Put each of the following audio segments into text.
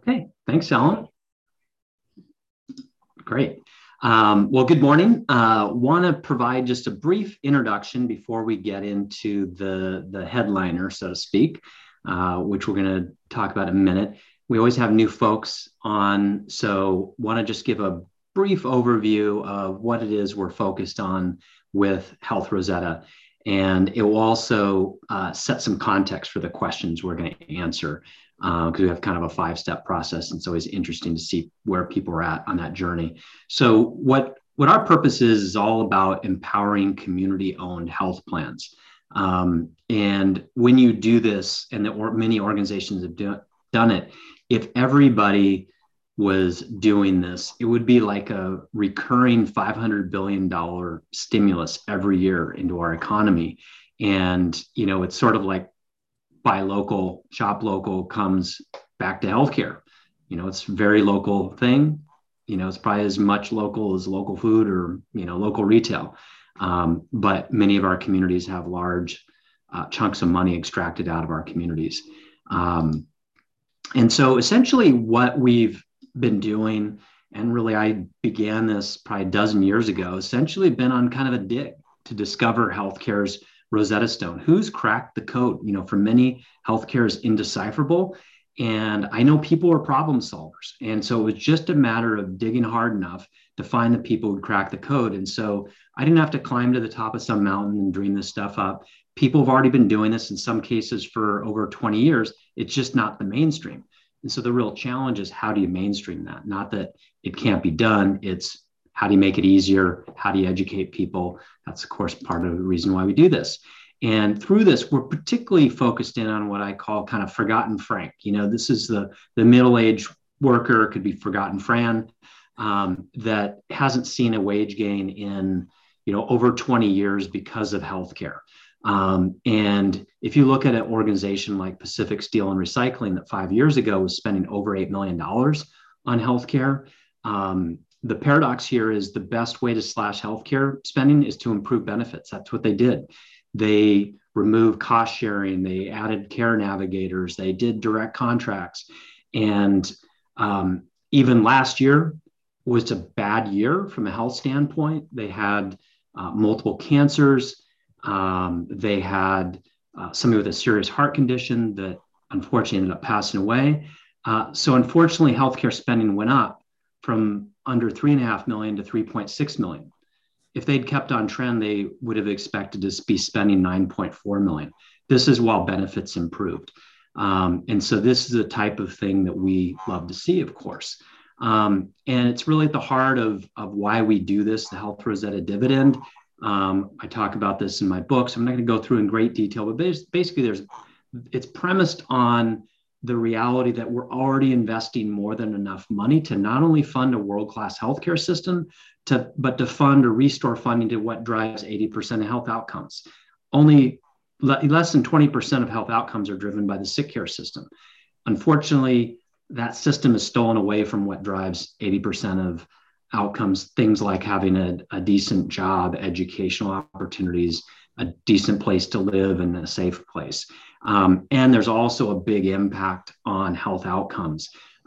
Hey, thanks, Ellen. Great. Well, good morning. Want to provide just a brief introduction before we get into the headliner, so to speak, which we're going to talk about in a minute. We always have new folks on, so want to just give a brief overview of what it is we're focused on with Health Rosetta. And it will also set some context for the questions we're going to answer, because we have kind of a 5-step process. And it's always interesting to see where people are at on that journey. So what our purpose is all about empowering community-owned health plans. And when you do this, and many organizations have done it, if everybody was doing this, it would be like a recurring $500 billion stimulus every year into our economy. And, it's sort of like buy local, shop local comes back to healthcare. It's a very local thing. It's probably as much local as local food or, local retail. But many of our communities have large chunks of money extracted out of our communities. And so essentially what we've been doing, and really I began this probably a dozen years ago, essentially been on kind of a dig to discover healthcare's Rosetta Stone. Who's cracked the code? For many, healthcare is indecipherable. And I know people are problem solvers. And so it was just a matter of digging hard enough to find the people who'd crack the code. And so I didn't have to climb to the top of some mountain and dream this stuff up. People have already been doing this in some cases for over 20 years. It's just not the mainstream. And so the real challenge is, how do you mainstream that? Not that it can't be done. It's how do you make it easier? How do you educate people? That's, of course, part of the reason why we do this. And through this, we're particularly focused in on what I call kind of forgotten Frank. This is the middle-aged worker, could be forgotten Fran, that hasn't seen a wage gain in, over 20 years because of healthcare. And if you look at an organization like Pacific Steel and Recycling that 5 years ago was spending over $8 million on healthcare, the paradox here is the best way to slash healthcare spending is to improve benefits. That's what they did. They removed cost sharing. They added care navigators. They did direct contracts. And even last year was a bad year from a health standpoint. They had multiple cancers. They had somebody with a serious heart condition that unfortunately ended up passing away. So unfortunately, healthcare spending went up from under $3.5 million to $3.6 million. If they'd kept on trend, they would have expected to be spending $9.4 million. This is while benefits improved. And so this is the type of thing that we love to see, of course. And it's really at the heart of why we do this, the Health Rosetta dividend. I talk about this in my books. I'm not going to go through in great detail, but basically it's premised on the reality that we're already investing more than enough money to not only fund a world-class healthcare system, but to fund or restore funding to what drives 80% of health outcomes. Only less than 20% of health outcomes are driven by the sick care system. Unfortunately, that system is stolen away from what drives 80% of outcomes, things like having a decent job, educational opportunities, a decent place to live, and a safe place. And there's also a big impact on health outcomes.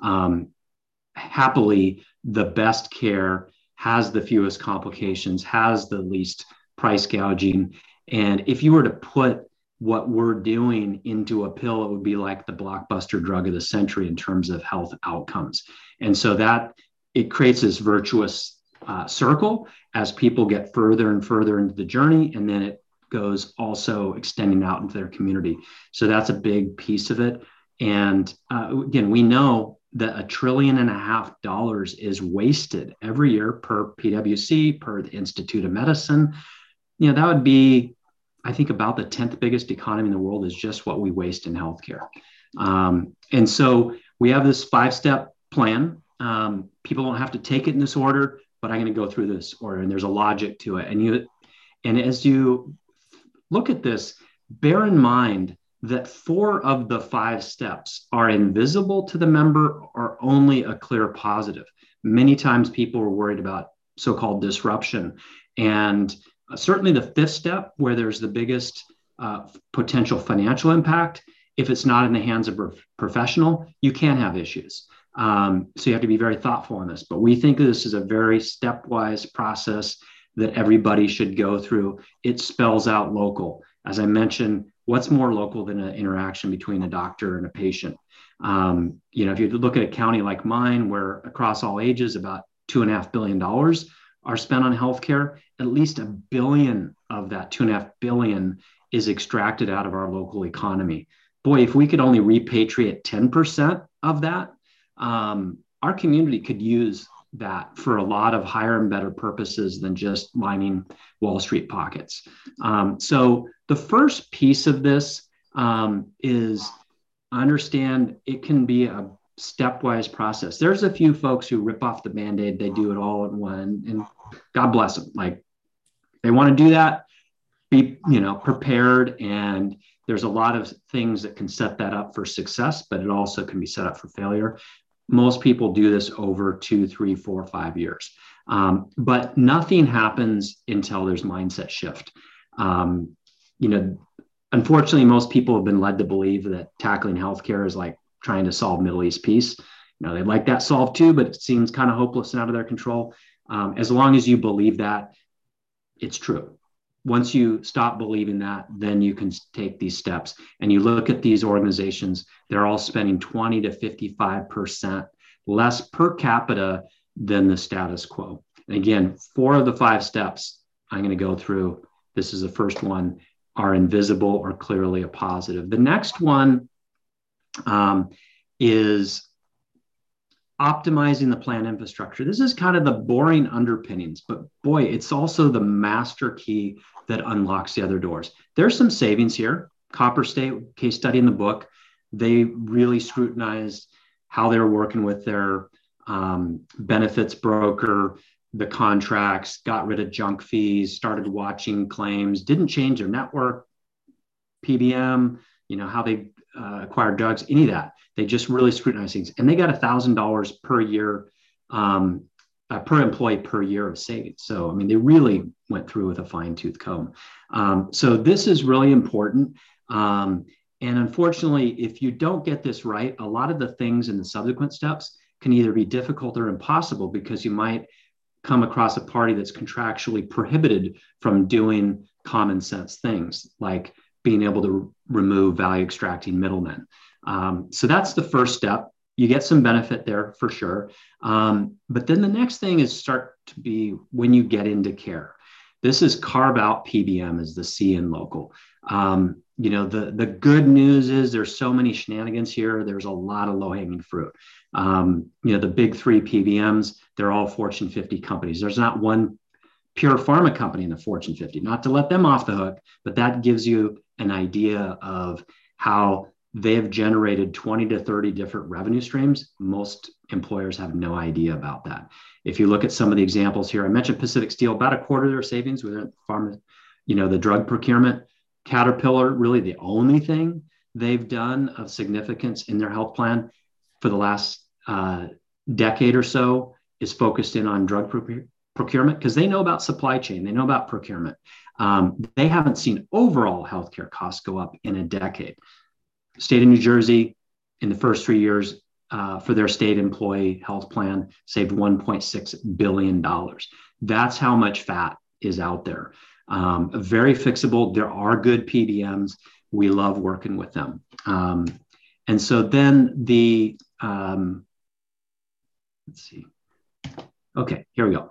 Happily, the best care has the fewest complications, has the least price gouging. And if you were to put what we're doing into a pill, it would be like the blockbuster drug of the century in terms of health outcomes. And so that it creates this virtuous circle as people get further and further into the journey, and then it goes also extending out into their community. So that's a big piece of it. And again, we know that $1.5 trillion is wasted every year per PwC, per the Institute of Medicine. That would be, I think, about the 10th biggest economy in the world is just what we waste in healthcare. And so we have this 5-step plan. People don't have to take it in this order, but I'm going to go through this order, and there's a logic to it. And as you look at this, bear in mind that 4 of the 5 steps are invisible to the member or only a clear positive. Many times people are worried about so-called disruption. And certainly the 5th step, where there's the biggest potential financial impact, if it's not in the hands of a professional, you can have issues. So you have to be very thoughtful on this. But we think this is a very stepwise process that everybody should go through. It spells out local. As I mentioned, what's more local than an interaction between a doctor and a patient? If you look at a county like mine, where across all ages, about $2.5 billion are spent on healthcare, at least $1 billion of that $2.5 billion is extracted out of our local economy. Boy, if we could only repatriate 10% of that, our community could use that for a lot of higher and better purposes than just lining Wall Street pockets. So the first piece of this is understand it can be a stepwise process. There's a few folks who rip off the Band-Aid, they do it all in one, and God bless them. Like, they want to do that, be prepared, and there's a lot of things that can set that up for success, but it also can be set up for failure. Most people do this over 2, 3, 4, 5 years. But nothing happens until there's mindset shift. Unfortunately, most people have been led to believe that tackling healthcare is like trying to solve Middle East peace. They'd like that solved too, but it seems kind of hopeless and out of their control. As long as you believe that, it's true. Once you stop believing that, then you can take these steps. And you look at these organizations, they're all spending 20 to 55% less per capita than the status quo. And again, 4 of the 5 steps I'm going to go through, this is the first one, are invisible or clearly a positive. The next one is optimizing the plan infrastructure. This is kind of the boring underpinnings, but boy, it's also the master key that unlocks the other doors. There's some savings here. Copper State case study in the book, they really scrutinized how they were working with their benefits broker, the contracts, got rid of junk fees, started watching claims, didn't change their network, PBM, how they acquired drugs, any of that. They just really scrutinized things. And they got $1,000 per year, per employee per year of savings. So, they really went through with a fine tooth comb. So this is really important. And unfortunately, if you don't get this right, a lot of the things in the subsequent steps can either be difficult or impossible, because you might come across a party that's contractually prohibited from doing common sense things, like being able to remove value extracting middlemen. So that's the first step. You get some benefit there for sure. But then the next thing is start to be when you get into care. This is carve out PBM as the C in local. The good news is there's so many shenanigans here. There's a lot of low hanging fruit. The big 3 PBMs, they're all Fortune 50 companies. There's not one pure pharma company in the Fortune 50, not to let them off the hook, but that gives you an idea of how they have generated 20 to 30 different revenue streams. Most employers have no idea about that. If you look at some of the examples here, I mentioned Pacific Steel, about a quarter of their savings with pharma, the drug procurement. Caterpillar, really the only thing they've done of significance in their health plan for the last decade or so is focused in on drug procurement, because they know about supply chain, they know about procurement. They haven't seen overall healthcare costs go up in a decade. State of New Jersey, in the first 3 years for their state employee health plan, saved $1.6 billion. That's how much fat is out there. Very fixable. There are good PBMs. We love working with them. And so then let's see. Okay, here we go.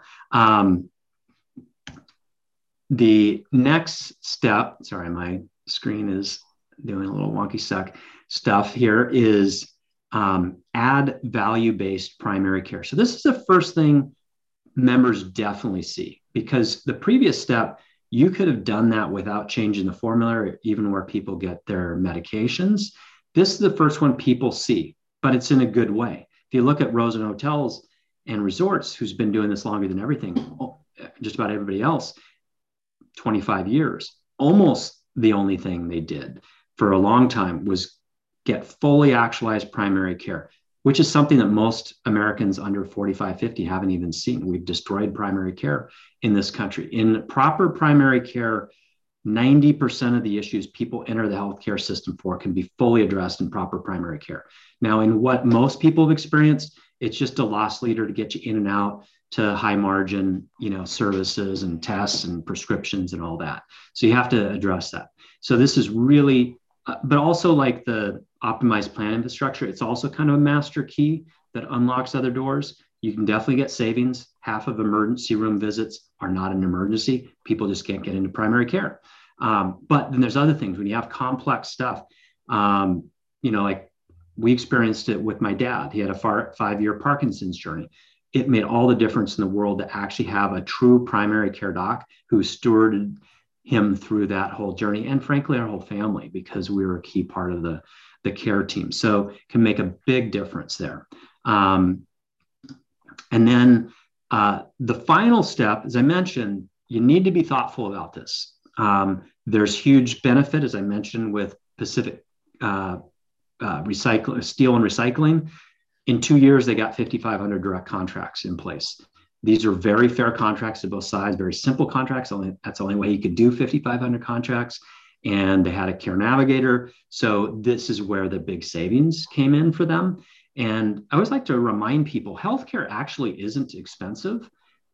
The next step, sorry, my screen is doing a little wonky stuff here, is add value-based primary care. So this is the first thing members definitely see, because the previous step, you could have done that without changing the formula, even where people get their medications. This is the first one people see, but it's in a good way. If you look at Rosen Hotels and Resorts, who's been doing this longer than just about everybody else, 25 years, almost the only thing they did for a long time was get fully actualized primary care, which is something that most Americans under 45, 50 haven't even seen. We've destroyed primary care in this country. In proper primary care, 90% of the issues people enter the healthcare system for can be fully addressed in proper primary care. Now, in what most people have experienced, it's just a loss leader to get you in and out to high margin, services and tests and prescriptions and all that. So you have to address that. So this is really, but also like the optimized plan infrastructure, it's also kind of a master key that unlocks other doors. You can definitely get savings. Half of emergency room visits are not an emergency. People just can't get into primary care. But then there's other things when you have complex stuff, like we experienced it with my dad. He had a 5-year Parkinson's journey. It made all the difference in the world to actually have a true primary care doc who stewarded him through that whole journey. And frankly, our whole family, because we were a key part of the care team. So it can make a big difference there. And then the final step, as I mentioned, you need to be thoughtful about this. There's huge benefit, as I mentioned, with Pacific Steel and Recycling. In 2 years, they got 5,500 direct contracts in place. These are very fair contracts to both sides, very simple contracts. That's the only way you could do 5,500 contracts. And they had a care navigator. So this is where the big savings came in for them. And I always like to remind people, healthcare actually isn't expensive.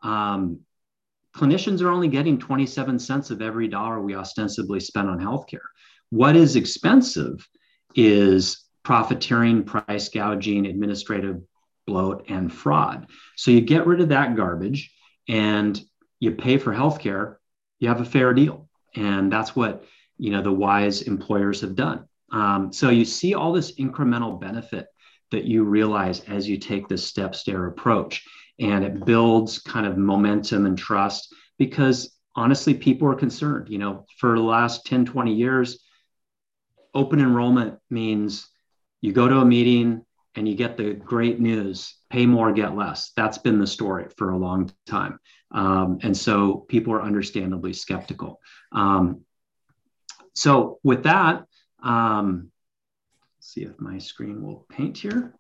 Clinicians are only getting 27 cents of every dollar we ostensibly spend on healthcare. What is expensive is profiteering, price gouging, administrative bloat, and fraud. So you get rid of that garbage and you pay for healthcare, you have a fair deal. And that's what, the wise employers have done. So you see all this incremental benefit that you realize as you take this step stair approach, and it builds kind of momentum and trust because honestly, people are concerned, for the last 10, 20 years, open enrollment means you go to a meeting and you get the great news, pay more, get less. That's been the story for a long time. And so people are understandably skeptical. So with that, let's see if my screen will paint here.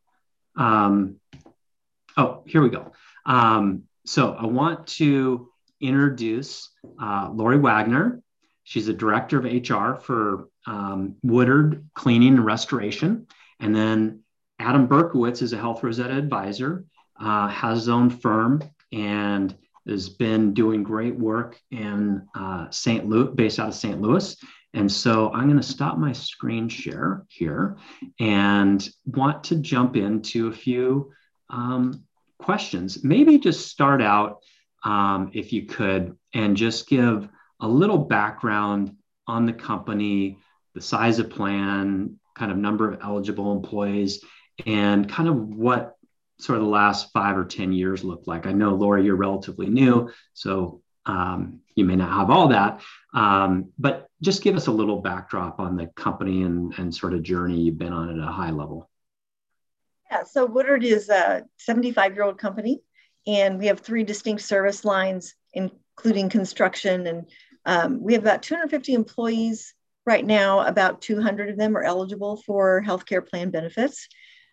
Here we go. So I want to introduce Lori Wagner. She's a director of HR for Woodard Cleaning and Restoration. And then Adam Berkowitz is a Health Rosetta advisor, has his own firm, and has been doing great work in St. Louis, based out of St. Louis. And so I'm going to stop my screen share here and want to jump into a few questions. Maybe just start out, if you could, and just give a little background on the company, the size of plan, kind of number of eligible employees, and kind of what sort of the last 5 or 10 years look like. I know, Lori, you're relatively new, so you may not have all that, but just give us a little backdrop on the company and sort of journey you've been on at a high level. Yeah, so Woodard is a 75-year-old company, and we have 3 distinct service lines, including construction. And we have about 250 employees right now. About 200 of them are eligible for healthcare plan benefits.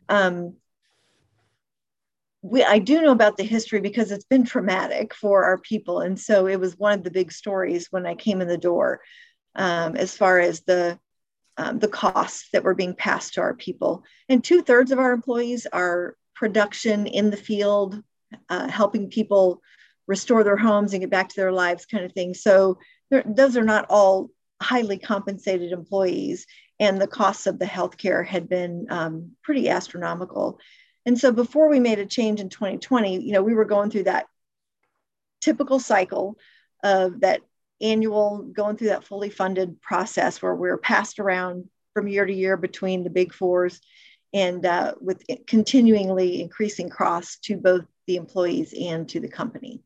I do know about the history because it's been traumatic for our people. And so it was one of the big stories when I came in the door, as far as the costs that were being passed to our people. And 2/3 of our employees are production in the field, helping people restore their homes and get back to their lives, kind of thing. So those are not all highly compensated employees. And the costs of the healthcare had been pretty astronomical. And so before we made a change in 2020, we were going through that typical cycle of that annual, going through that fully funded process where we're passed around from year to year between the big fours, and with continually increasing costs to both the employees and to the company.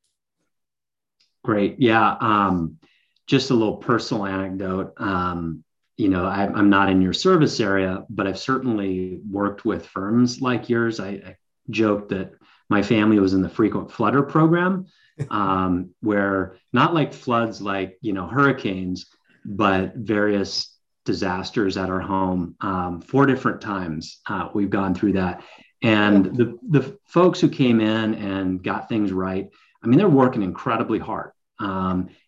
Great. Yeah. Just a little personal anecdote. I'm not in your service area, but I've certainly worked with firms like yours. I joked that my family was in the frequent flooder program, where not like floods, like, hurricanes, but various disasters at our home. 4 different times we've gone through that. And the folks who came in and got things right, I mean, they're working incredibly hard.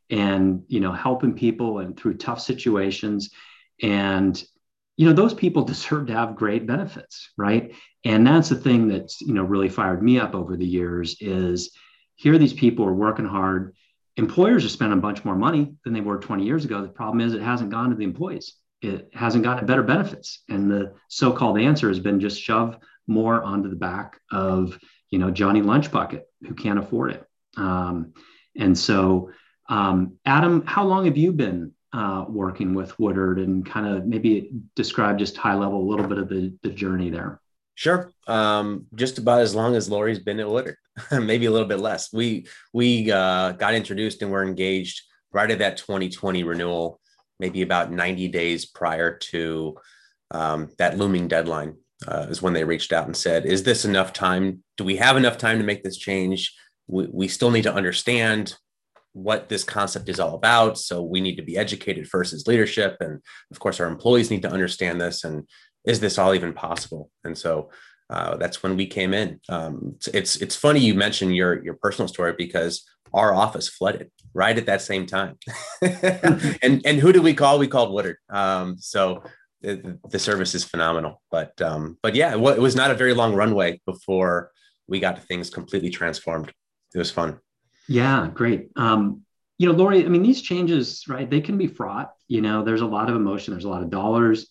and, helping people and through tough situations. And, those people deserve to have great benefits, right? And that's the thing that's, really fired me up over the years is here these people are working hard. Employers are spending a bunch more money than they were 20 years ago. The problem is it hasn't gone to the employees. It hasn't gotten better benefits. And the so-called answer has been just shove more onto the back of, Johnny Lunch Bucket who can't afford it. And so, Adam, how long have you been working with Woodard, and kind of maybe describe just high level a little bit of the journey there? Sure. Just about as long as Lori's been at Woodard, maybe a little bit less. We got introduced and were engaged right at that 2020 renewal, maybe about 90 days prior to that looming deadline is when they reached out and said, is this enough time? Do we have enough time to make this change? We still need to understand what this concept is all about. So we need to be educated first as leadership. And of course, our employees need to understand this. And is this all even possible? And so that's when we came in. It's funny you mentioned your personal story, because our office flooded right at that same time. and who did we call? We called Woodard. So the service is phenomenal. But yeah, it was not a very long runway before we got things completely transformed. It was fun. Yeah, great. Lori, I mean, these changes, right, they can be fraught. There's a lot of emotion, there's a lot of dollars.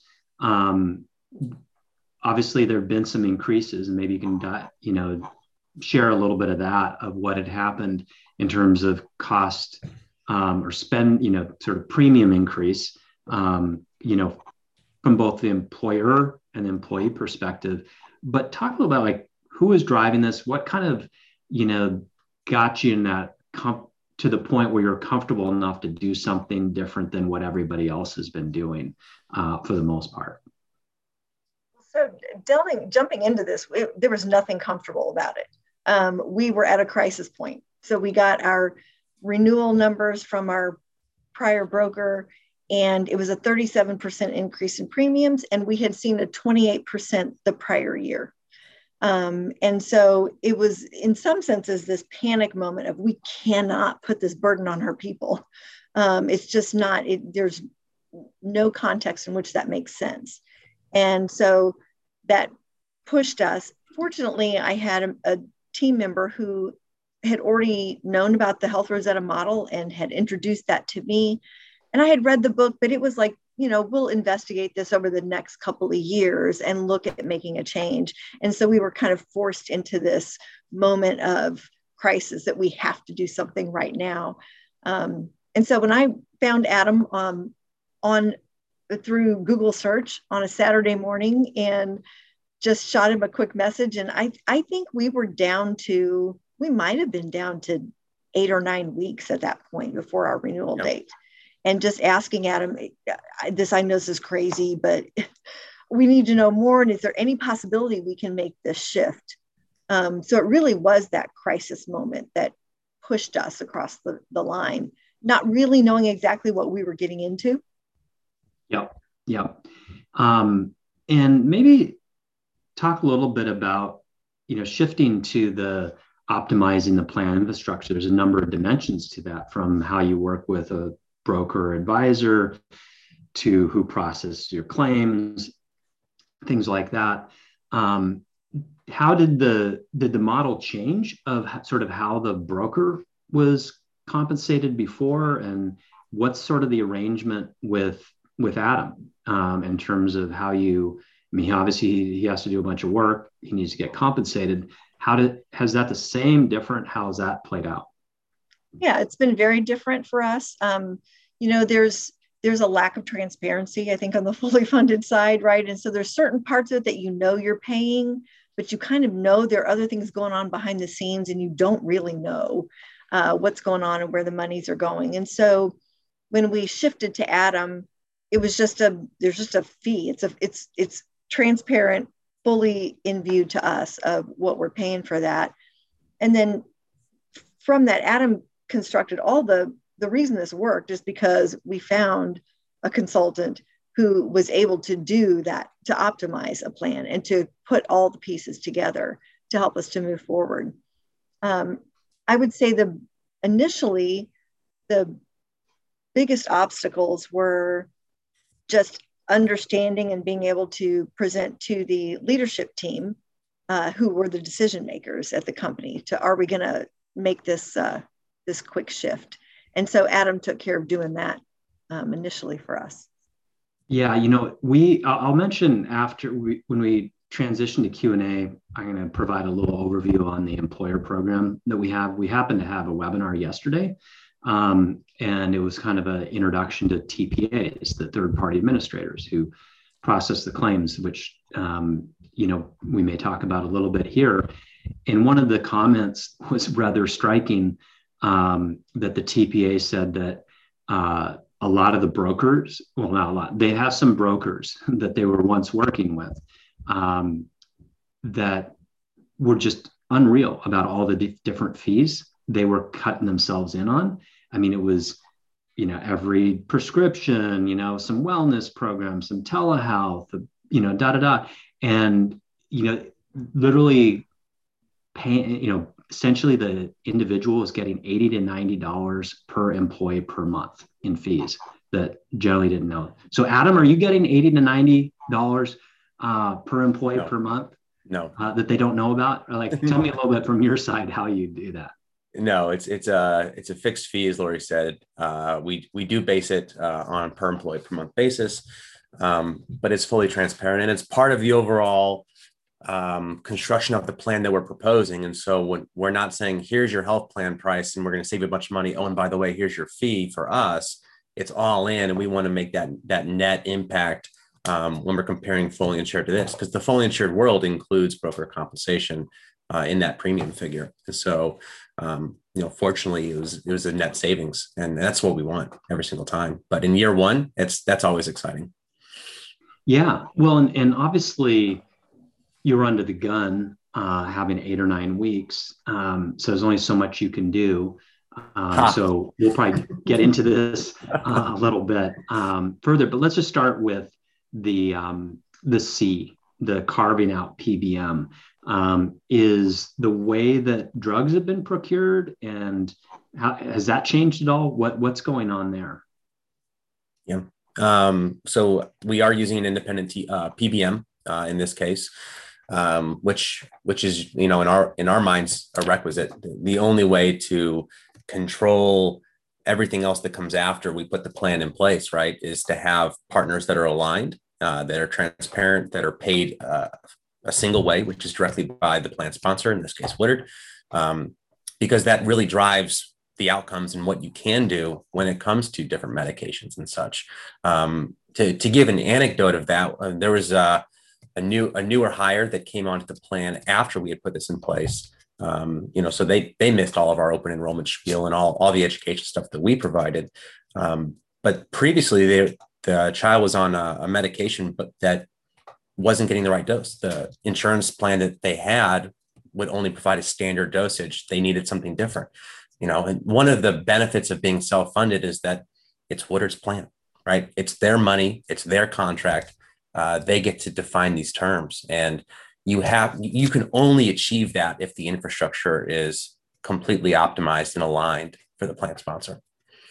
Obviously, there have been some increases, and maybe you can, share a little bit of that, of what had happened in terms of cost or spend, sort of premium increase, from both the employer and the employee perspective. But talk a little about like who is driving this, what kind of, got you in that to the point where you're comfortable enough to do something different than what everybody else has been doing for the most part. So jumping into this, there was nothing comfortable about it. We were at a crisis point. So we got our renewal numbers from our prior broker, and it was a 37% increase in premiums, and we had seen a 28% the prior year. And so it was, in some senses, this panic moment of, we cannot put this burden on our people. It's just not, there's no context in which that makes sense. And so that pushed us. Fortunately, I had a team member who had already known about the Health Rosetta model and had introduced that to me. And I had read the book, but it was like, we'll investigate this over the next couple of years and look at making a change. And so we were kind of forced into this moment of crisis that we have to do something right now. And so when I found Adam through Google search on a Saturday morning and just shot him a quick message, and I think we might have been down to 8 or 9 weeks at that point before our renewal date. And just asking Adam, I know this is crazy, but we need to know more. And is there any possibility we can make this shift? So it really was that crisis moment that pushed us across the line, not really knowing exactly what we were getting into. Yep. And maybe talk a little bit about, shifting to the optimizing the plan infrastructure. There's a number of dimensions to that, from how you work with a broker or advisor to who processes your claims, things like that. How did the model change of sort of how the broker was compensated before, and what's sort of the arrangement with Adam in terms of how obviously he has to do a bunch of work, he needs to get compensated. Has that the same, different? How's that played out? Yeah, it's been very different for us. There's a lack of transparency, I think, on the fully funded side, right? And so there's certain parts of it that you're paying, but you kind of know there are other things going on behind the scenes, and you don't really know what's going on and where the monies are going. And so when we shifted to Adam, it was there's just a fee. It's transparent, fully in view to us of what we're paying for that. And then from that, Adam constructed all the reason this worked is because we found a consultant who was able to do that, to optimize a plan and to put all the pieces together to help us to move forward. I would say initially the biggest obstacles were just understanding and being able to present to the leadership team, who were the decision makers at the company, to are we going to make this this quick shift. And so Adam took care of doing that initially for us. Yeah, I'll mention when we transition to Q&A, I'm going to provide a little overview on the employer program that we have. We happened to have a webinar yesterday, and it was kind of an introduction to TPAs, the third-party administrators who process the claims, which we may talk about a little bit here. And one of the comments was rather striking, that the TPA said that a lot of the brokers, well, not a lot, they have some brokers that they were once working with that were just unreal about all the different fees they were cutting themselves in on. I mean, it was, every prescription, some wellness programs, some telehealth, and, literally paying, essentially the individual is getting $80 to $90 per employee per month in fees that generally didn't know. So Adam, are you getting $80 to $90 per employee per month? No. That they don't know about? Or tell me a little bit from your side how you do that. No, it's a fixed fee, as Lori said. We do base it on per employee per month basis, but it's fully transparent, and it's part of the overall construction of the plan that we're proposing. And so when we're not saying, here's your health plan price and we're going to save you a bunch of money, oh, and by the way, here's your fee. For us, it's all in, and we want to make that net impact when we're comparing fully insured to this, because the fully insured world includes broker compensation in that premium figure. And so fortunately it was a net savings, and that's what we want every single time. But in year one, that's always exciting. Yeah, well, and obviously you're under the gun, having 8 or 9 weeks. So there's only so much you can do. So we'll probably get into this a little bit further, but let's just start with the C, the carving out PBM. Is the way that drugs have been procured, and has that changed at all? What's going on there? Yeah. So we are using an independent PBM in this case. Which is, in our minds, a requisite. The only way to control everything else that comes after we put the plan in place, right, is to have partners that are aligned, that are transparent, that are paid a single way, which is directly by the plan sponsor, in this case, Woodard, because that really drives the outcomes and what you can do when it comes to different medications and such. To give an anecdote of that, there was a newer hire that came onto the plan after we had put this in place. So they missed all of our open enrollment spiel and all the education stuff that we provided. But previously, the child was on a medication, but that wasn't getting the right dose. The insurance plan that they had would only provide a standard dosage. They needed something different. And one of the benefits of being self-funded is that it's Woodard's plan, right? It's their money, it's their contract. They get to define these terms, and you can only achieve that if the infrastructure is completely optimized and aligned for the plan sponsor.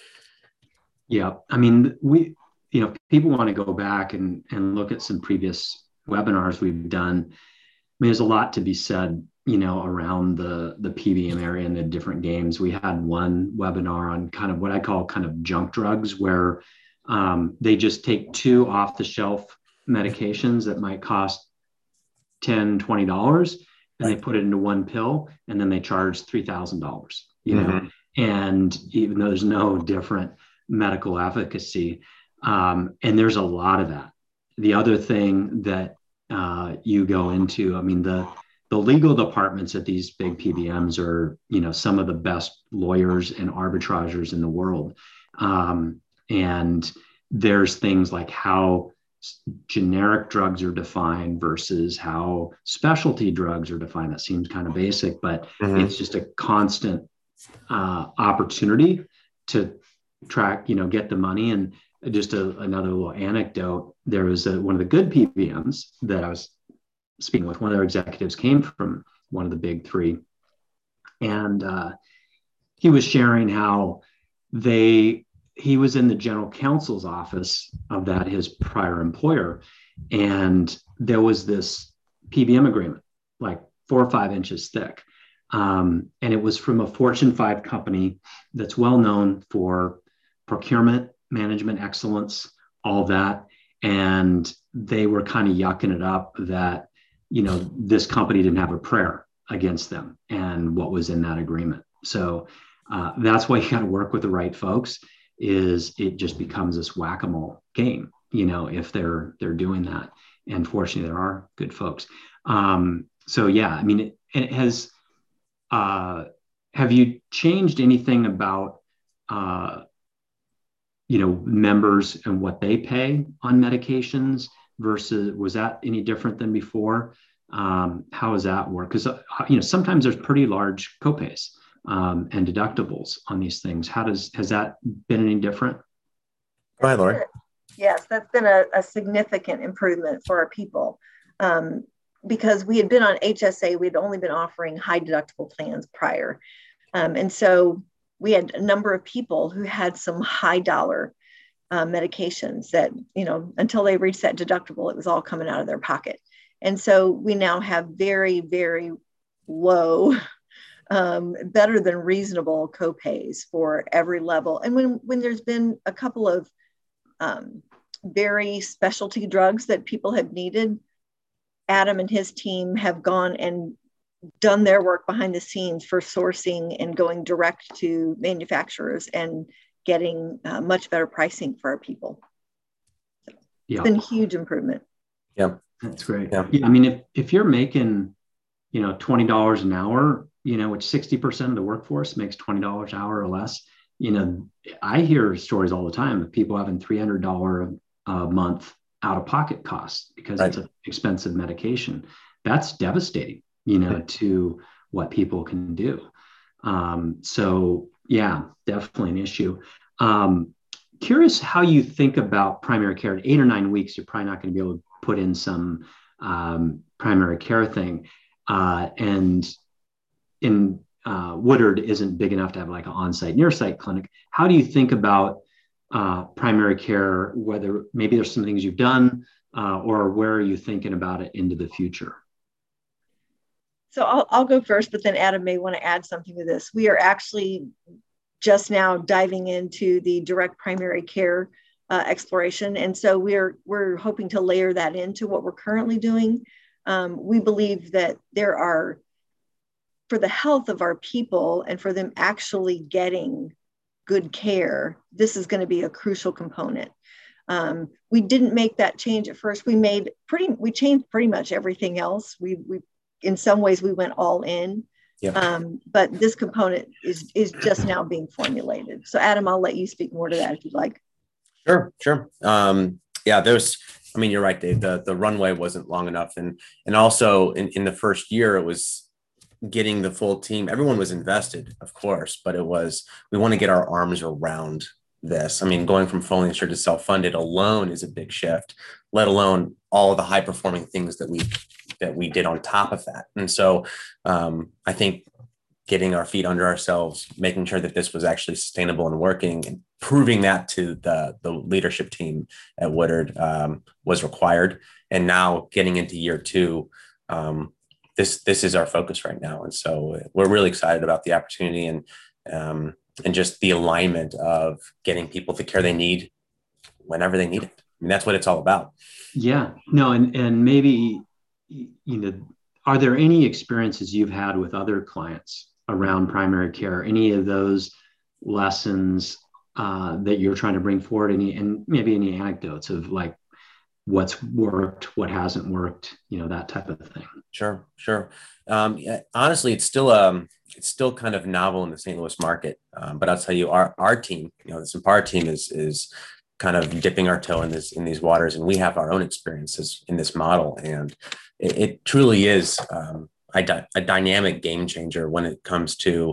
Yeah, I mean, people want to go back and look at some previous webinars we've done. I mean, there's a lot to be said, around the PBM area and the different games. We had one webinar on kind of what I call kind of junk drugs, where they just take 2 off-the-shelf medications that might cost $10, $20, and they put it into one pill, and then they charge $3,000, and even though there's no different medical efficacy, and there's a lot of that. The other thing that you go into, I mean, the legal departments at these big PBMs are, some of the best lawyers and arbitragers in the world. And there's things like how generic drugs are defined versus how specialty drugs are defined. That seems kind of basic, but it's just a constant opportunity to track, get the money. And just another little anecdote, there was one of the good PBMs that I was speaking with. One of their executives came from one of the big 3. And he was sharing how they he was in the general counsel's office of that his prior employer, and there was this PBM agreement, like 4 or 5 inches thick, and it was from a Fortune 5 company that's well known for procurement, management excellence, all that. And they were kind of yucking it up that, this company didn't have a prayer against them and what was in that agreement. So that's why you got to work with the right folks. Is it just becomes this whack-a-mole game, if they're doing that. And fortunately, there are good folks. So yeah, I mean, it has. Have you changed anything about members and what they pay on medications versus, was that any different than before? How does that work? Because sometimes there's pretty large copays and deductibles on these things. Has that been any different? Go ahead, Lori. Yes, that's been a significant improvement for our people. Because we had been on HSA, we'd only been offering high deductible plans prior. And so we had a number of people who had some high dollar medications that, until they reached that deductible, it was all coming out of their pocket. And so we now have very, very low, better than reasonable copays for every level. And when there's been a couple of very specialty drugs that people have needed, Adam and his team have gone and done their work behind the scenes for sourcing and going direct to manufacturers and getting much better pricing for our people. Yeah. It's been a huge improvement. Yeah, that's great. Yeah. I mean, if you're making, $20 an hour, which 60% of the workforce makes $20 an hour or less, I hear stories all the time of people having $300 a month out of pocket costs because it's an expensive medication. That's devastating, to what people can do. So yeah, definitely an issue. Curious how you think about primary care. In 8 or 9 weeks, you're probably not going to be able to put in some primary care thing. And in Woodard isn't big enough to have like an on-site near-site clinic. How do you think about primary care, whether maybe there's some things you've done or where are you thinking about it into the future? So I'll go first, but then Adam may want to add something to this. We are actually just now diving into the direct primary care exploration. And so we're hoping to layer that into what we're currently doing. We believe that there are, for the health of our people and for them actually getting good care, this is going to be a crucial component. We didn't make that change at first. We changed pretty much everything else. We in some ways we went all in. Yeah. But this component is just now being formulated. So Adam, I'll let you speak more to that if you'd like. Sure. Yeah, you're right, Dave. The runway wasn't long enough. And also in the first year, it was getting the full team. Everyone was invested, of course, but we want to get our arms around this. Going from fully insured to self-funded alone is a big shift, let alone all of the high performing things that we did on top of that. And so I think getting our feet under ourselves, making sure that this was actually sustainable and working, and proving that to the leadership team at Woodard was required. And now getting into year 2, this is our focus right now. And so we're really excited about the opportunity and just the alignment of getting people the care they need whenever they need it. That's what it's all about. Yeah, no. And maybe, are there any experiences you've had with other clients around primary care? Any of those lessons that you're trying to bring forward? And maybe any anecdotes of like what's worked, what hasn't worked, that type of thing. Sure. Honestly, it's still kind of novel in the St. Louis market. But I'll tell you, our team, the Sempara team is kind of dipping our toe in these waters, and we have our own experiences in this model. And it truly is a dynamic game changer when it comes to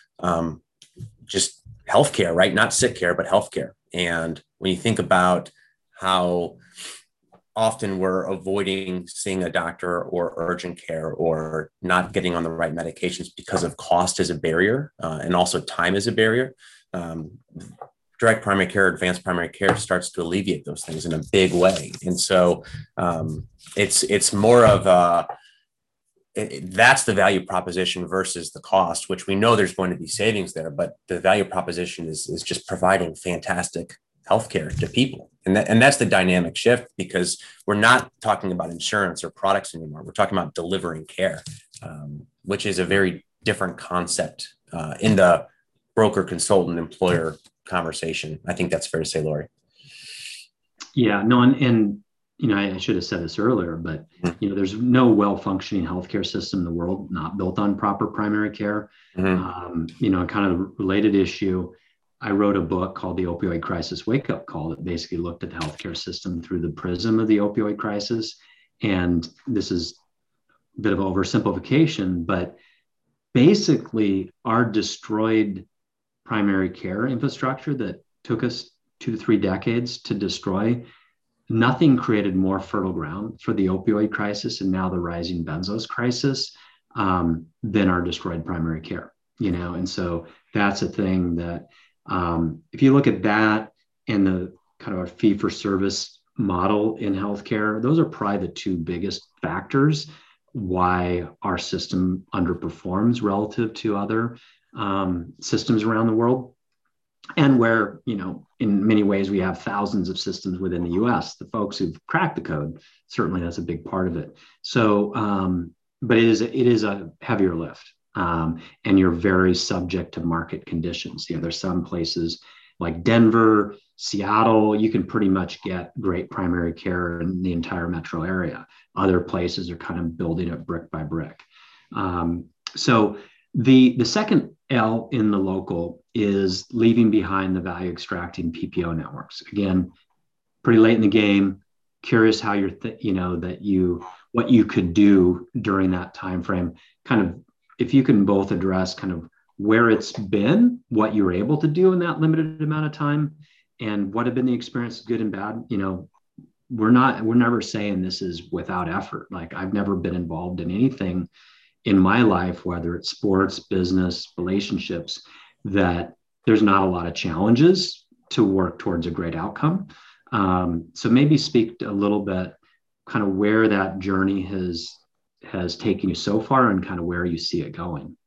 just healthcare, right? Not sick care, but healthcare. And when you think about how often we're avoiding seeing a doctor or urgent care or not getting on the right medications because of cost as a barrier and also time as a barrier. direct primary care, advanced primary care starts to alleviate those things in a big way. And so it's more of that's the value proposition versus the cost, which we know there's going to be savings there, but the value proposition is just providing fantastic healthcare to people. And that's the dynamic shift, because we're not talking about insurance or products anymore. We're talking about delivering care, which is a very different concept in the broker, consultant, employer conversation. I think that's fair to say, Lori. Yeah, no, and I should have said this earlier, but there's no well-functioning healthcare system in the world not built on proper primary care. Kind of a related issue. I wrote a book called The Opioid Crisis Wake Up Call that basically looked at the healthcare system through the prism of the opioid crisis. And this is a bit of oversimplification, but basically our destroyed primary care infrastructure that took us 2 to 3 decades to destroy, nothing created more fertile ground for the opioid crisis and now the rising benzos crisis than our destroyed primary care, and so that's a thing that if you look at that and the kind of a fee-for-service model in healthcare, those are probably the 2 biggest factors why our system underperforms relative to other systems around the world. And where, in many ways, we have thousands of systems within the US. The folks who've cracked the code, certainly that's a big part of it. So, but it is a heavier lift. And you're very subject to market conditions. There's some places like Denver, Seattle, you can pretty much get great primary care in the entire metro area. Other places are kind of building it brick by brick. So the second L in the local is leaving behind the value extracting PPO networks. Again, pretty late in the game. Curious how what you could do during that time frame. Kind of, if you can both address kind of where it's been, what you were able to do in that limited amount of time, and what have been the experience, good and bad. We're never saying this is without effort. Like, I've never been involved in anything in my life, whether it's sports, business, relationships, that there's not a lot of challenges to work towards a great outcome. So maybe speak a little bit kind of where that journey has taken you so far and kind of where you see it going.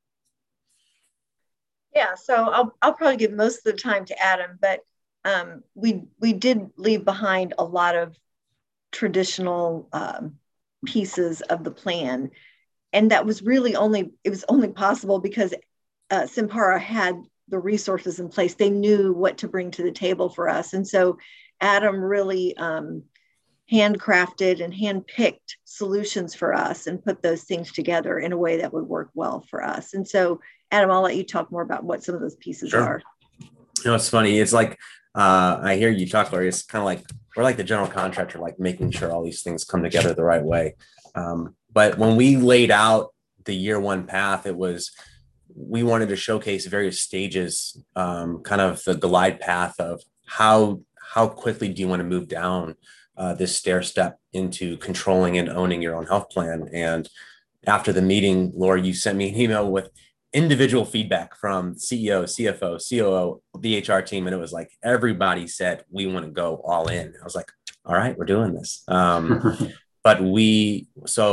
Yeah, so I'll probably give most of the time to Adam, but we did leave behind a lot of traditional pieces of the plan. And that was really only possible because Symphara had the resources in place. They knew what to bring to the table for us. And so Adam really handcrafted and handpicked solutions for us and put those things together in a way that would work well for us. And so, Adam, I'll let you talk more about what some of those pieces are. It's funny. It's like, I hear you talk, Lori. It's kind of like, we're like the general contractor, like making sure all these things come together the right way. But when we laid out the year 1 path, we wanted to showcase various stages, kind of the glide path of how quickly do you want to move down this stair step into controlling and owning your own health plan. And after the meeting, Laura, you sent me an email with individual feedback from CEO, CFO, COO, the HR team. And it was like, everybody said, we want to go all in. I was like, all right, we're doing this. But what we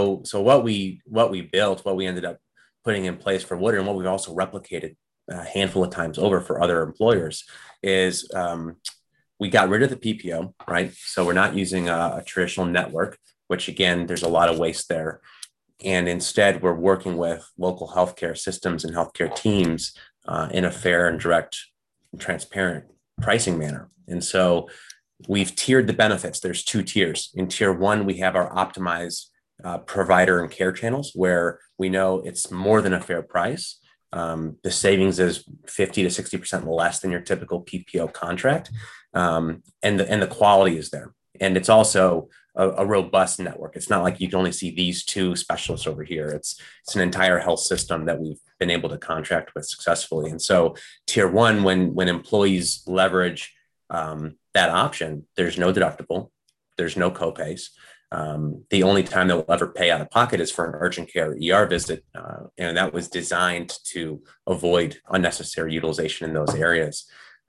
built, what we ended up putting in place for Woodard, and what we've also replicated a handful of times over for other employers, is we got rid of the PPO, right? So we're not using a traditional network, which again, there's a lot of waste there. And instead, we're working with local healthcare systems and healthcare teams in a fair and direct and transparent pricing manner. And so we've tiered the benefits. There's 2 tiers. In tier 1, we have our optimized provider and care channels, where we know it's more than a fair price. The savings is 50 to 60% less than your typical PPO contract. And the quality is there. And it's also a robust network. It's not like you can only see these 2 specialists over here. It's an entire health system that we've been able to contract with successfully. And so tier 1, when employees leverage that option, there's no deductible, there's no copays. The only time they'll ever pay out of pocket is for an urgent care ER visit. And that was designed to avoid unnecessary utilization in those areas.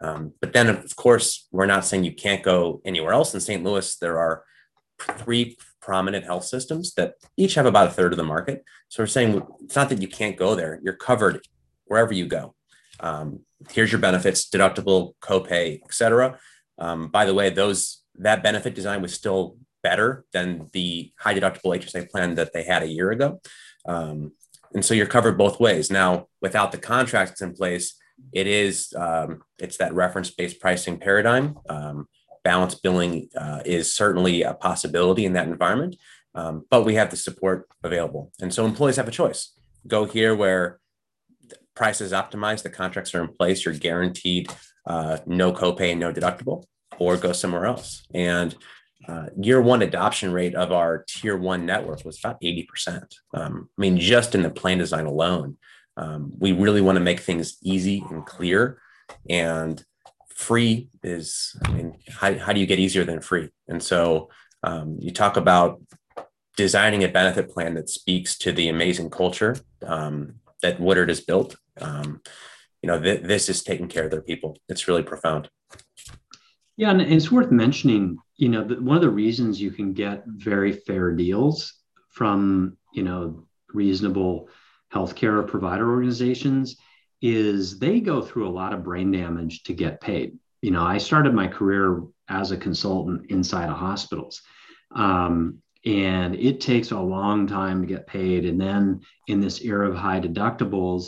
But then, of course, we're not saying you can't go anywhere else. In St. Louis, there are 3 prominent health systems that each have about a third of the market. So we're saying it's not that you can't go there. You're covered wherever you go. Here's your benefits, deductible, copay, et cetera. By the way, that benefit design was still better than the high deductible HSA plan that they had a year ago. And so you're covered both ways. Now, without the contracts in place, it's that reference-based pricing paradigm. Balanced billing is certainly a possibility in that environment, but we have the support available. And so employees have a choice. Go here where the price is optimized, the contracts are in place, you're guaranteed no copay and no deductible, or go somewhere else. And year 1 adoption rate of our tier 1 network was about 80%. I mean, just in the plan design alone, we really want to make things easy and clear, and free is, I mean, how do you get easier than free? And so you talk about designing a benefit plan that speaks to the amazing culture that Woodard has built. This is taking care of their people. It's really profound. Yeah, and it's worth mentioning, one of the reasons you can get very fair deals from, reasonable healthcare provider organizations is they go through a lot of brain damage to get paid. I started my career as a consultant inside of hospitals. And it takes a long time to get paid. And then in this era of high deductibles,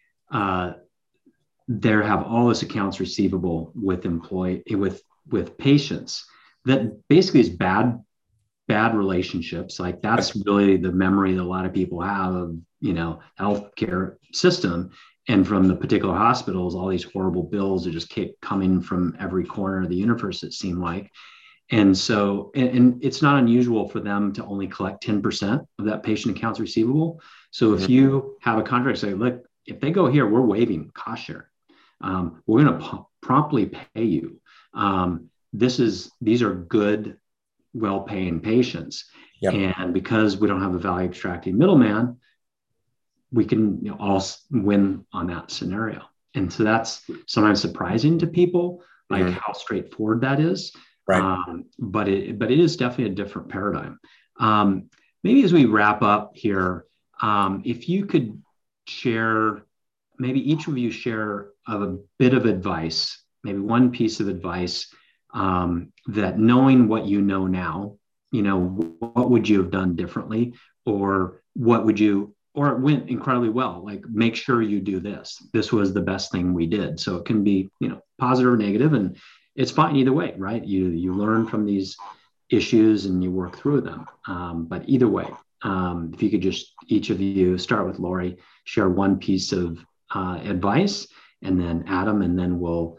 there have all this accounts receivable with patients that basically is bad relationships. Like that's really the memory that a lot of people have of, healthcare system. And from the particular hospitals, all these horrible bills that just keep coming from every corner of the universe, it seemed like. And so, and it's not unusual for them to only collect 10% of that patient accounts receivable. So if you have a contract, say, look, if they go here, we're waiving cost share. We're going to promptly pay you. These are good, well-paying patients. Yep. And because we don't have a value extracting middleman, we can all win on that scenario. And so that's sometimes surprising to people, like how straightforward that is. Right. But it is definitely a different paradigm. Maybe as we wrap up here, if you could share, maybe each of you share a bit of advice, maybe one piece of advice that knowing what you know now, what would you have done differently, or or it went incredibly well, like make sure you do this. This was the best thing we did. So it can be, positive or negative, and it's fine either way, right? You learn from these issues and you work through them. But either way, if you could just, each of you, start with Lori, share one piece of advice, and then Adam, and then we'll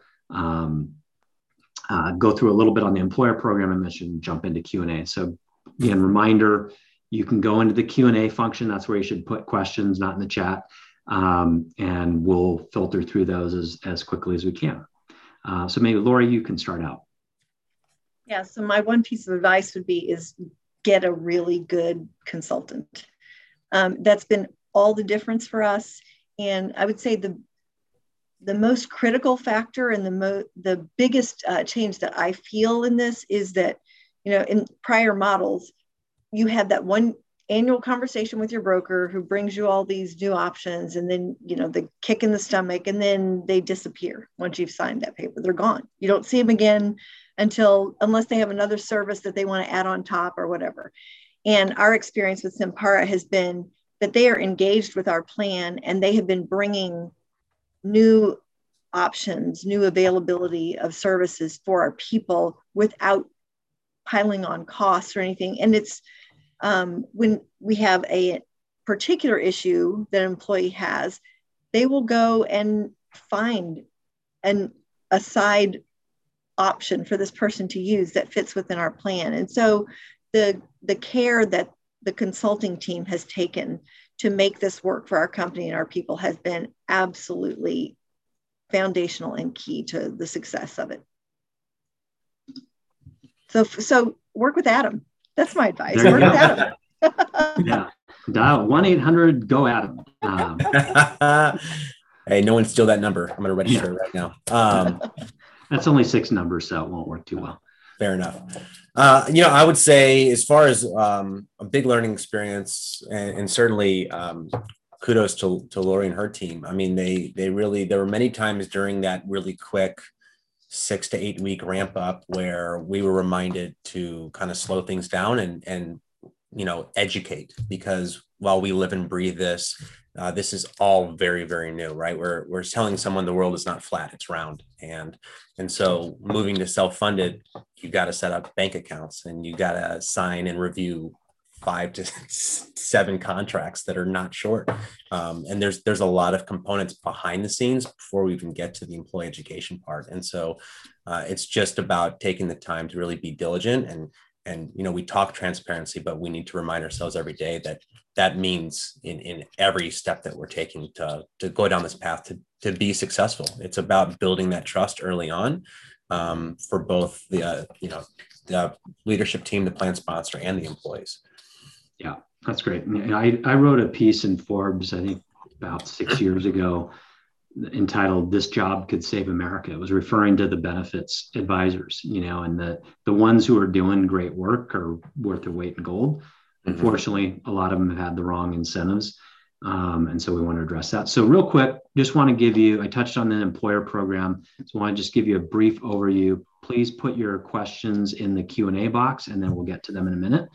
go through a little bit on the employer program and then jump into Q&A. So again, reminder, you can go into the Q&A function. That's where you should put questions, not in the chat. And we'll filter through those as quickly as we can. So maybe Lori, you can start out. Yeah, so my one piece of advice would be is get a really good consultant. That's been all the difference for us. And I would say the most critical factor and the biggest change that I feel in this is that, in prior models, you have that one annual conversation with your broker who brings you all these new options, and then, the kick in the stomach, and then they disappear once you've signed that paper. They're gone. You don't see them again unless they have another service that they want to add on top or whatever. And our experience with Sempara has been that they are engaged with our plan, and they have been bringing new options, new availability of services for our people without piling on costs or anything. And it's when we have a particular issue that an employee has, they will go and find a side option for this person to use that fits within our plan. And so the care that the consulting team has taken to make this work for our company and our people has been absolutely foundational and key to the success of it. So work with Adam. That's my advice. Work with Adam. Yeah. Dial 1-800-GO-ADAM. Hey, no one steal that number. I'm going to register it right now. That's only 6 numbers, so it won't work too well. Fair enough. I would say as far as a big learning experience, and certainly kudos to Lori and her team. I mean, they really, there were many times during that really quick 6 to 8 week ramp up where we were reminded to kind of slow things down and educate, because while we live and breathe this, this is all very, very new, right? We're telling someone the world is not flat, it's round. And so moving to self-funded, you got to set up bank accounts and you got to sign and review 5 to 7 contracts that are not short. And there's a lot of components behind the scenes before we even get to the employee education part. And so it's just about taking the time to really be diligent. And we talk transparency, but we need to remind ourselves every day that means in every step that we're taking to go down this path to be successful. It's about building that trust early on for both the leadership team, the plan sponsor, and the employees. Yeah, that's great. I wrote a piece in Forbes, I think about 6 years ago, entitled "This Job Could Save America." It was referring to the benefits advisors, and the ones who are doing great work are worth their weight in gold. Unfortunately, a lot of them have had the wrong incentives. And so we want to address that. So real quick, just want to give you, I touched on the employer program. So I want to just give you a brief overview. Please put your questions in the Q&A box, and then we'll get to them in a minute.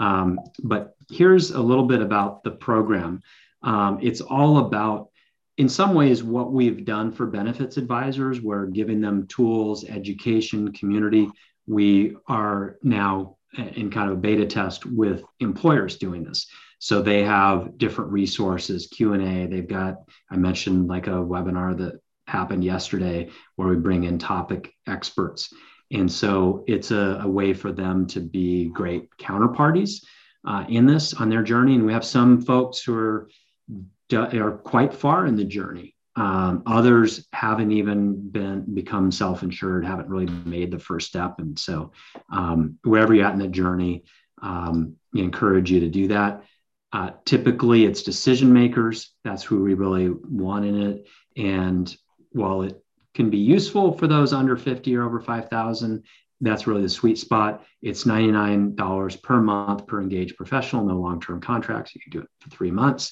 But here's a little bit about the program. It's all about, in some ways, what we've done for benefits advisors. We're giving them tools, education, community. We are now in kind of a beta test with employers doing this. So they have different resources, Q&A. They've got, I mentioned like a webinar that happened yesterday where we bring in topic experts. And so it's a way for them to be great counterparties in this on their journey. And we have some folks who are quite far in the journey. Others haven't even become self-insured, haven't really made the first step. And so wherever you're at in the journey, we encourage you to do that. Typically, it's decision makers. That's who we really want in it. And while it can be useful for those under 50 or over 5,000, that's really the sweet spot. It's $99 per month per engaged professional, no long-term contracts. You can do it for 3 months.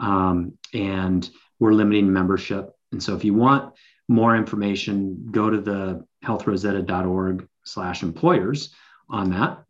And we're limiting membership. And so if you want more information, go to the healthrosetta.org/employers on that.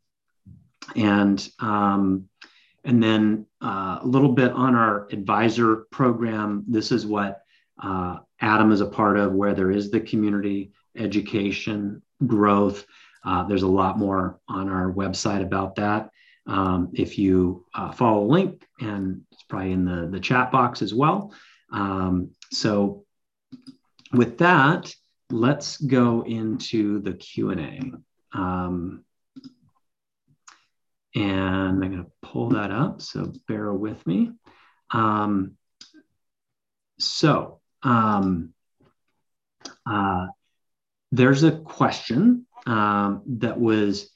And then a little bit on our advisor program. This is what Adam is a part of, where there is the community, education, growth. There's a lot more on our website about that. If you follow a link, and it's probably in the chat box as well. So with that, let's go into the Q&A. And I'm going to pull that up, so bear with me. There's a question that was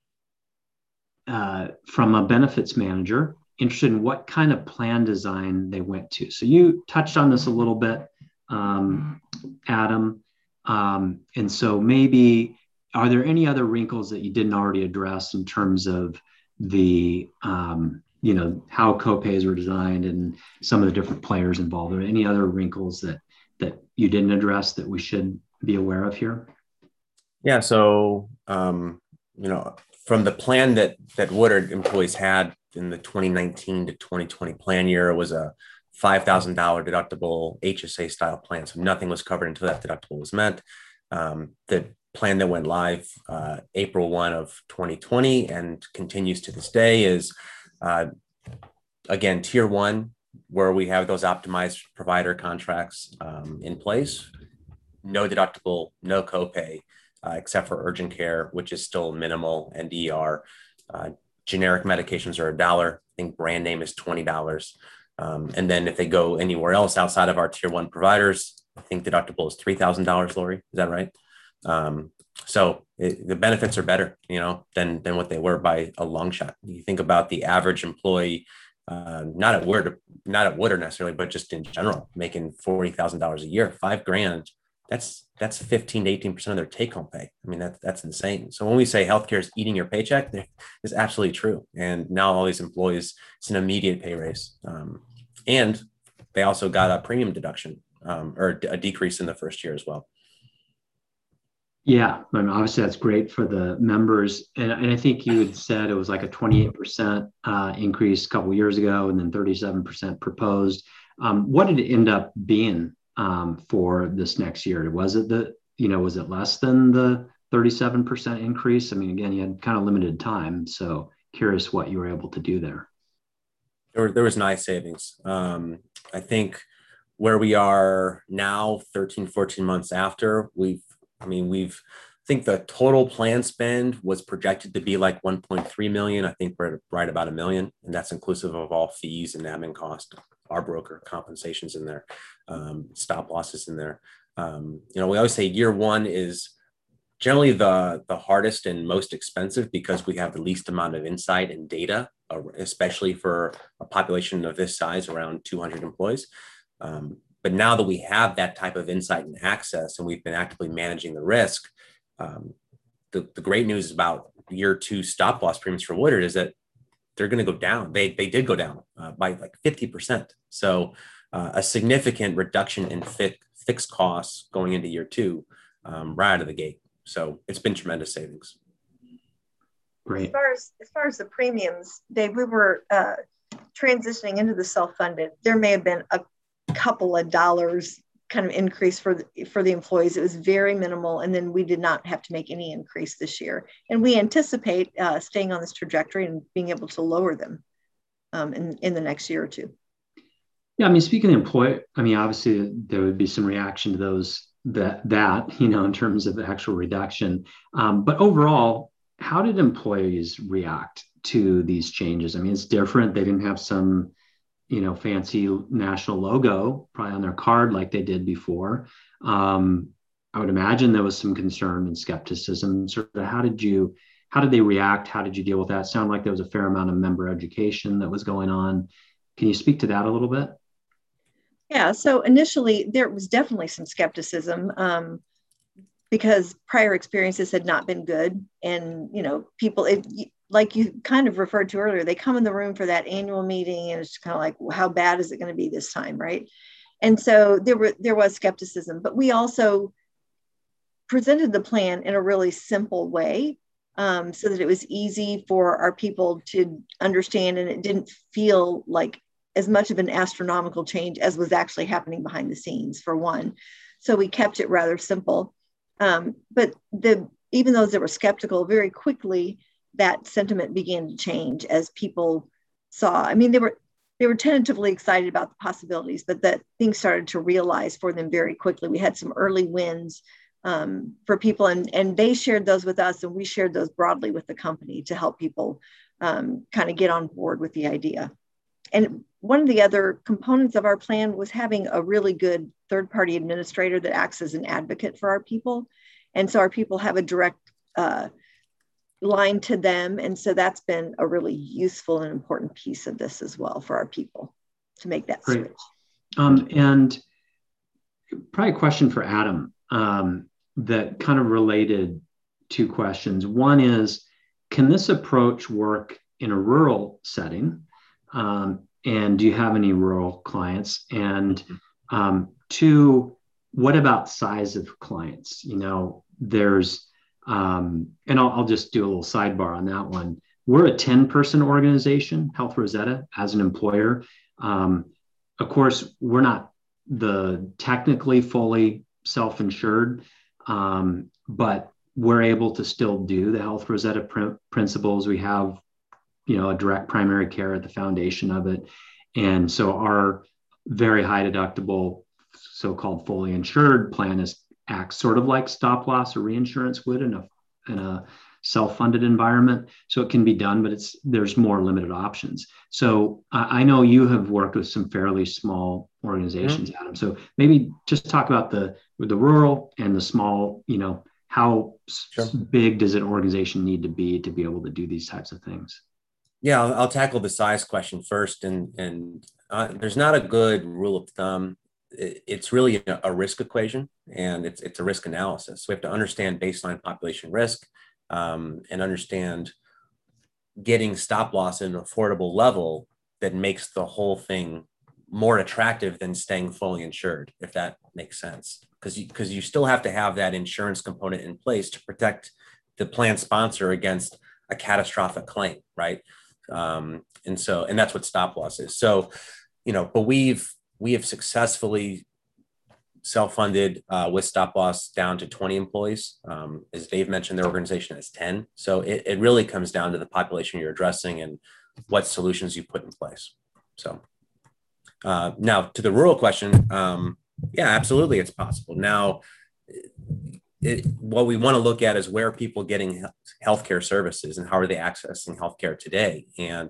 from a benefits manager interested in what kind of plan design they went to. So you touched on this a little bit, Adam. And so maybe, are there any other wrinkles that you didn't already address in terms of the, how copays were designed and some of the different players involved? Are there any other wrinkles that you didn't address that we should be aware of here? Yeah. So, from the plan that Woodard employees had in the 2019 to 2020 plan year, it was a $5,000 deductible HSA style plan. So nothing was covered until that deductible was met. The plan that went live April 1 of 2020 and continues to this day is, again, tier 1, where we have those optimized provider contracts in place. No deductible, no copay, except for urgent care, which is still minimal, and ER. Generic medications are $1. I think brand name is $20. And then if they go anywhere else outside of our tier 1 providers, I think deductible is $3,000, Lori. Is that right? So the benefits are better, than what they were by a long shot. You think about the average employee, not at Woodard necessarily, but just in general, making $40,000 a year, $5,000. that's 15 to 18% of their take-home pay. I mean, that's insane. So when we say healthcare is eating your paycheck, it's absolutely true. And now all these employees, it's an immediate pay raise. And they also got a premium deduction or a decrease in the first year as well. Yeah, I mean, obviously that's great for the members. And I think you had said it was like a 28% increase a couple of years ago and then 37% proposed. What did it end up being for this next year? Was it was it less than the 37% increase? I mean, again, you had kind of limited time. So curious what you were able to do there. There was nice savings. I think where we are now, 13, 14 months after, I think the total plan spend was projected to be like 1.3 million. I think we're right about $1 million, and that's inclusive of all fees and admin cost, our broker compensations in there, stop losses in there. We always say year one is generally the hardest and most expensive because we have the least amount of insight and data, especially for a population of this size, around 200 employees. But now that we have that type of insight and access, and we've been actively managing the risk, the great news about year two stop loss premiums for Woodard is that they're going to go down. They did go down by like 50%. So a significant reduction in fixed costs going into year two right out of the gate. So it's been tremendous savings. Great. As far as the premiums, Dave, we were transitioning into the self-funded. There may have been a couple of dollars kind of increase for the employees. It was very minimal, and then we did not have to make any increase this year. And we anticipate staying on this trajectory and being able to lower them in the next year or two. Yeah, I mean, speaking of employee, I mean, obviously there would be some reaction to those that in terms of the actual reduction. But overall, how did employees react to these changes? I mean, it's different. They didn't have some fancy national logo probably on their card like they did before. I would imagine there was some concern and skepticism. Sort of how did they react? How did you deal with that? It sounded like there was a fair amount of member education that was going on. Can you speak to that a little bit? Yeah, so initially there was definitely some skepticism because prior experiences had not been good. And, people, like you kind of referred to earlier, they come in the room for that annual meeting and it's kind of like, well, how bad is it going to be this time, right? And so there was skepticism, but we also presented the plan in a really simple way so that it was easy for our people to understand, and it didn't feel like as much of an astronomical change as was actually happening behind the scenes, for one. So we kept it rather simple. But even though they were skeptical, very quickly that sentiment began to change as people saw. I mean, they were tentatively excited about the possibilities, but that things started to realize for them very quickly. We had some early wins for people, and they shared those with us, and we shared those broadly with the company to help people kind of get on board with the idea. And one of the other components of our plan was having a really good third-party administrator that acts as an advocate for our people. And so our people have a direct line to them. And so that's been a really useful and important piece of this as well for our people to make that Great. switch. And probably a question for Adam that kind of related two questions. One is, can this approach work in a rural setting? And do you have any rural clients? And two, what about size of clients? There's, and I'll just do a little sidebar on that one. We're a 10-person organization, Health Rosetta, as an employer. Of course, we're not the technically fully self-insured, but we're able to still do the Health Rosetta principles. We have a direct primary care at the foundation of it. And so our very high deductible, so-called fully insured plan acts sort of like stop loss or reinsurance would in a self-funded environment. So it can be done, but there's more limited options. So I know you have worked with some fairly small organizations, Adam. So maybe just talk about the rural and the small, how big does an organization need to be able to do these types of things? Yeah, I'll tackle the size question first. And there's not a good rule of thumb. it's really a risk equation, and it's a risk analysis. So we have to understand baseline population risk, and understand getting stop loss at an affordable level that makes the whole thing more attractive than staying fully insured, if that makes sense. Because you still have to have that insurance component in place to protect the plan sponsor against a catastrophic claim, right? And that's what stop loss is. So, but we have successfully self-funded with stop loss down to 20 employees. As Dave mentioned, their organization has 10. So it really comes down to the population you're addressing and what solutions you put in place. So now to the rural question, yeah, absolutely, it's possible. Now, what we want to look at is where are people getting healthcare services and how are they accessing healthcare today? And,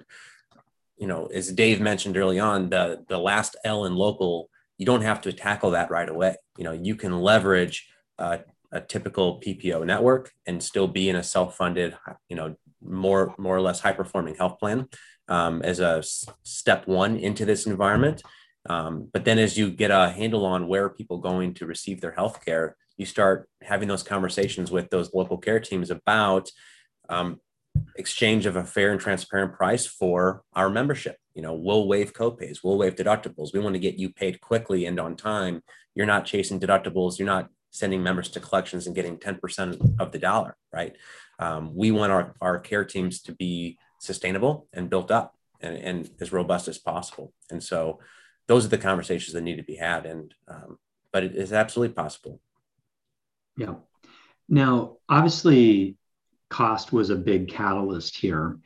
as Dave mentioned early on, the last L in local, you don't have to tackle that right away. You can leverage a typical PPO network and still be in a self-funded, more or less high-performing health plan as a step one into this environment. But then as you get a handle on where are people going to receive their healthcare, you start having those conversations with those local care teams about exchange of a fair and transparent price for our membership. We'll waive copays, we'll waive deductibles. We want to get you paid quickly and on time. You're not chasing deductibles. You're not sending members to collections and getting 10% of the dollar, right? We want our care teams to be sustainable and built up and as robust as possible. And so those are the conversations that need to be had. But it is absolutely possible. Yeah. Now, obviously, cost was a big catalyst here,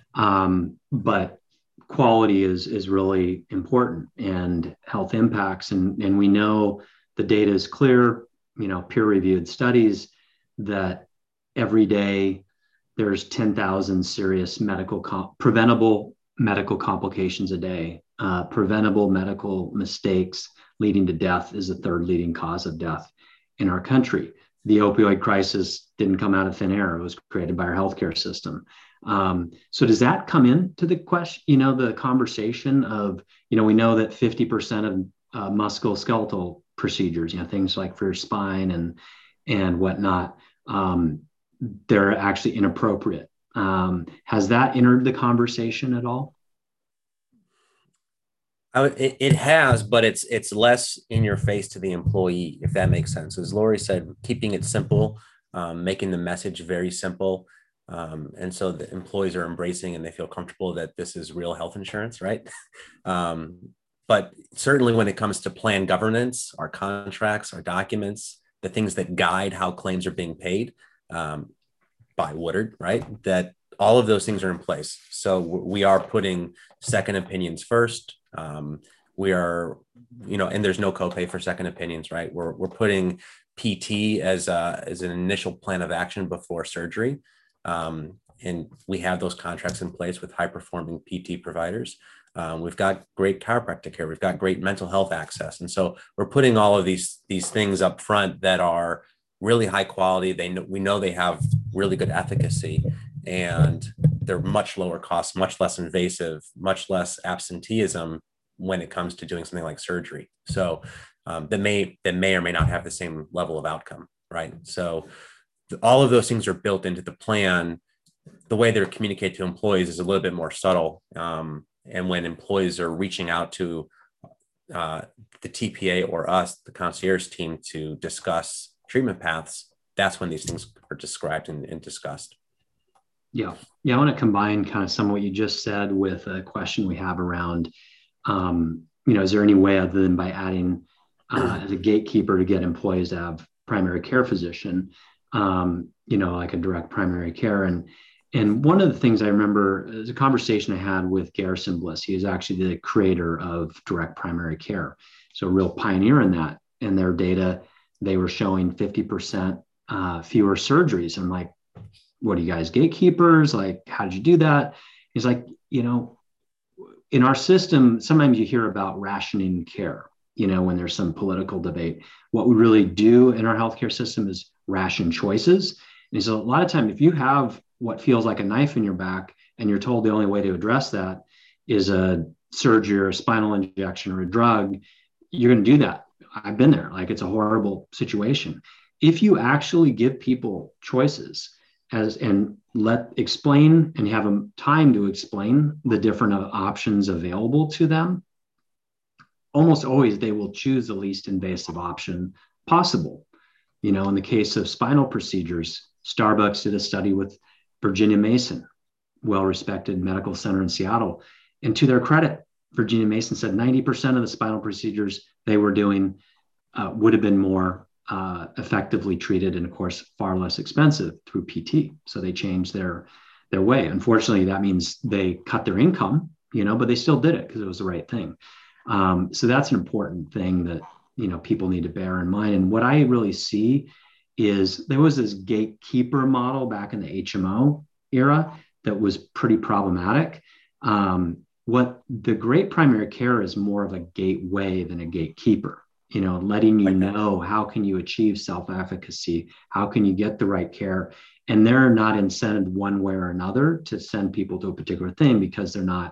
but quality is really important, and health impacts. And we know the data is clear, peer-reviewed studies that every day there's 10,000 serious preventable medical complications a day. Preventable medical mistakes leading to death is the third leading cause of death in our country. The opioid crisis didn't come out of thin air. It was created by our healthcare system. So does that come into the question, the conversation of, we know that 50% of musculoskeletal procedures, things like for your spine and whatnot, they're actually inappropriate. Has that entered the conversation at all? It has, but it's less in your face to the employee, if that makes sense. As Lori said, keeping it simple, making the message very simple. And so the employees are embracing and they feel comfortable that this is real health insurance, right? But certainly when it comes to plan governance, our contracts, our documents, the things that guide how claims are being paid by Woodard, right? That all of those things are in place. So we are putting second opinions first. We are, and there's no copay for second opinions, right? We're putting PT as an initial plan of action before surgery. And we have those contracts in place with high performing PT providers. We've got great chiropractic care. We've got great mental health access. And so we're putting all of these things up front that are really high quality. We know they have really good efficacy, and they're much lower cost, much less invasive, much less absenteeism when it comes to doing something like surgery. So that may or may not have the same level of outcome, right? So all of those things are built into the plan. The way they're communicated to employees is a little bit more subtle. And when employees are reaching out to the TPA or us, the concierge team, to discuss treatment paths, that's when these things are described and discussed. Yeah. I want to combine kind of some of what you just said with a question we have around, is there any way other than by adding as a gatekeeper to get employees to have primary care physician, like a direct primary care? And one of the things I remember is a conversation I had with Garrison Bliss. He is actually the creator of direct primary care. So a real pioneer in that. In their data, they were showing 50% fewer surgeries. I'm like, what are you guys, gatekeepers? Like, how did you do that? He's like, in our system, sometimes you hear about rationing care, when there's some political debate. What we really do in our healthcare system is ration choices. And so a lot of time, if you have what feels like a knife in your back and you're told the only way to address that is a surgery or a spinal injection or a drug, you're going to do that. I've been there. Like, it's a horrible situation. If you actually give people choices and let explain and have them time to explain the different options available to them, almost always they will choose the least invasive option possible. In the case of spinal procedures, Starbucks did a study with Virginia Mason, well-respected medical center in Seattle. And to their credit, Virginia Mason said 90% of the spinal procedures they were doing would have been more effectively treated and, of course, far less expensive through PT. So they changed their way. Unfortunately, that means they cut their income, but they still did it because it was the right thing. So that's an important thing that, people need to bear in mind. And what I really see is there was this gatekeeper model back in the HMO era that was pretty problematic. What the great primary care is more of a gateway than a gatekeeper, letting you know how can you achieve self-efficacy, how can you get the right care. And they're not incented one way or another to send people to a particular thing because they're not,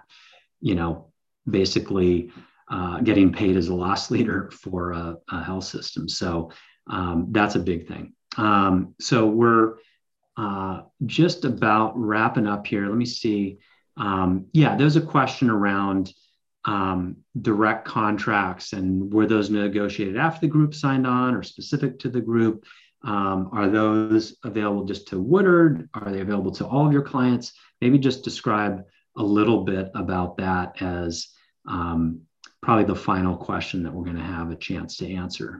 basically getting paid as a loss leader for a health system. So that's a big thing. So we're just about wrapping up here. Let me see. There's a question around direct contracts and were those negotiated after the group signed on or specific to the group? Are those available just to Woodard? Are they available to all of your clients? Maybe just describe a little bit about that as probably the final question that we're going to have a chance to answer.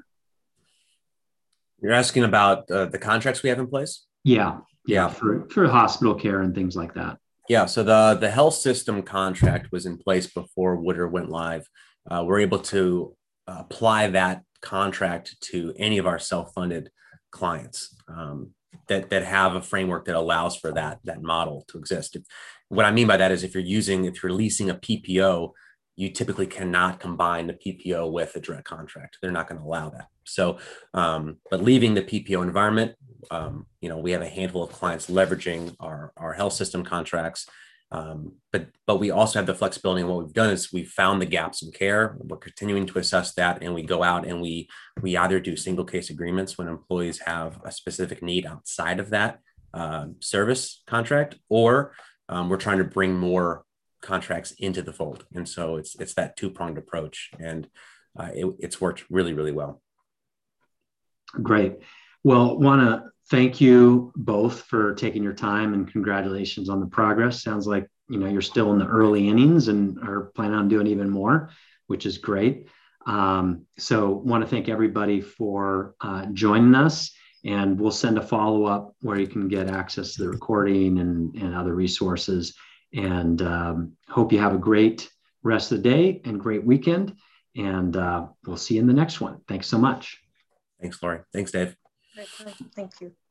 You're asking about the contracts we have in place? Yeah. For hospital care and things like that. Yeah. So the health system contract was in place before Woodard went live. We're able to apply that contract to any of our self-funded clients that have a framework that allows for that model to exist. What I mean by that is if you're leasing a PPO, you typically cannot combine the PPO with a direct contract. They're not going to allow that. So, but leaving the PPO environment, we have a handful of clients leveraging our health system contracts. But we also have the flexibility. And what we've done is we've found the gaps in care. We're continuing to assess that. And we go out and we either do single case agreements when employees have a specific need outside of that service contract, or we're trying to bring more contracts into the fold. And so it's that two-pronged approach, and it's worked really, really well. Great. Well, want to thank you both for taking your time, and congratulations on the progress. Sounds like, you're still in the early innings and are planning on doing even more, which is great. So want to thank everybody for joining us, and we'll send a follow-up where you can get access to the recording and other resources. And hope you have a great rest of the day and great weekend. And we'll see you in the next one. Thanks so much. Thanks, Lori. Thanks, Dave. Thank you.